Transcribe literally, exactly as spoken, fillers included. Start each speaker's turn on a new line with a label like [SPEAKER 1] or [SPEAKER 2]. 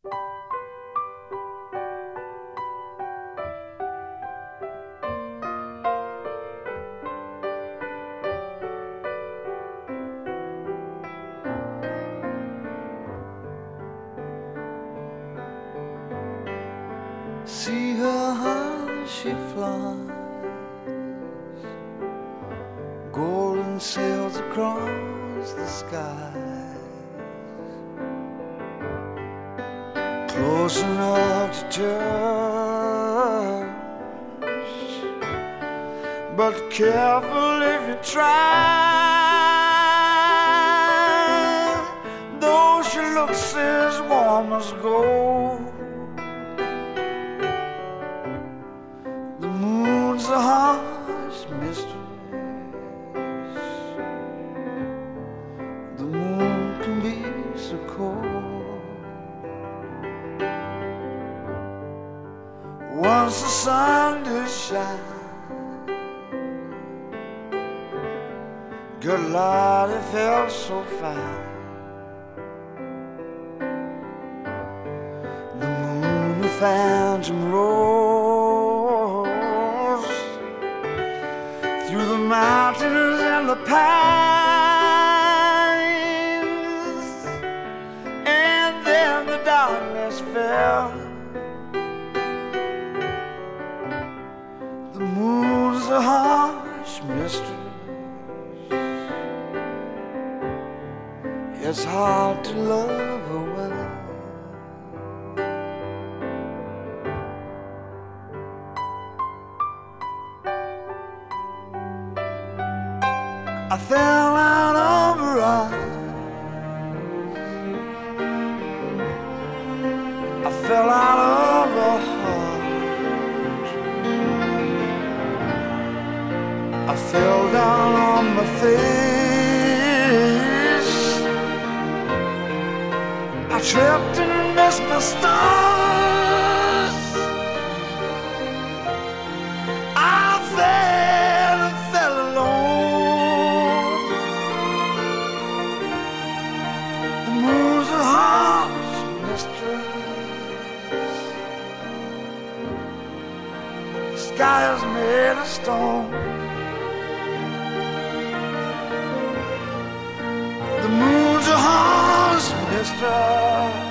[SPEAKER 1] See her how she flies, golden sails across the sky, close enough to touch, but careful if you try. Though she looks as warm as gold, the moon's a harsh mistress. The moon can be so cold. Once the sun did shine, good Lord, it felt so fine. The moon a phantom rose through the mountains and the pines, and then the darkness fell. The moon's a harsh mistress. It's hard to love her well. I fell out of her eyes, I fell out of her heart, I fell down on my face, I tripped and missed my stars, I fell and fell alone. The moon's a harsh mistress, the sky is made of stone. The moon's a harsh mistress,